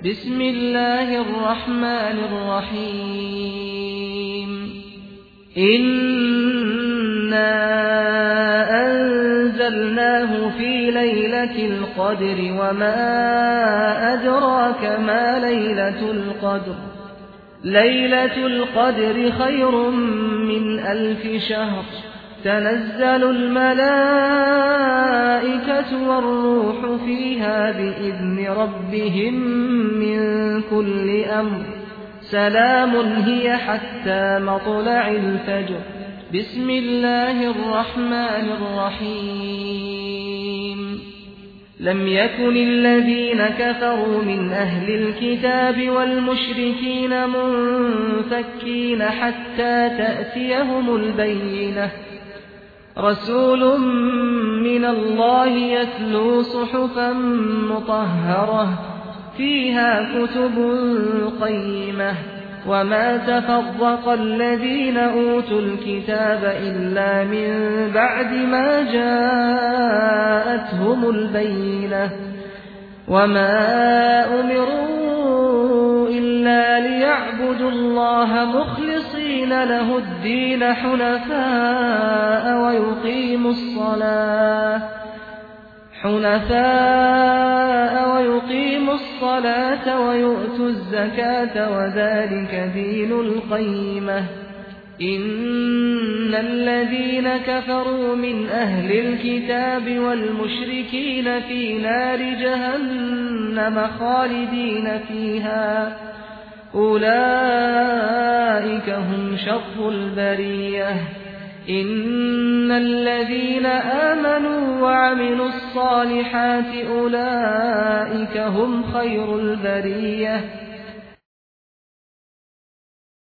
بسم الله الرحمن الرحيم إنا أنزلناه في ليلة القدر وما أدراك ما ليلة القدر ليلة القدر خير من 1000 شهر تنزل الملائكة والروح فيها بإذن ربهم من كل أمر سلام هي حتى مطلع الفجر بسم الله الرحمن الرحيم لم يكن الذين كفروا من أهل الكتاب والمشركين منفكين حتى تأتيهم البينة رسول من الله يتلو صحفا مطهرة فيها كتب قيمة وما تفرق الذين أوتوا الكتاب إلا من بعد ما جاءتهم البينة وما أمروا إلا ليعبدوا الله مخلصين له الدين حنفاء ويقيموا الصلاة ويؤتوا الزكاة وذلك دين القيمة إن الذين كفروا من أهل الكتاب والمشركين في نار جهنم خالدين فيها أولئك هم شر البرية إن الذين آمنوا وعملوا الصالحات أولئك هم خير البرية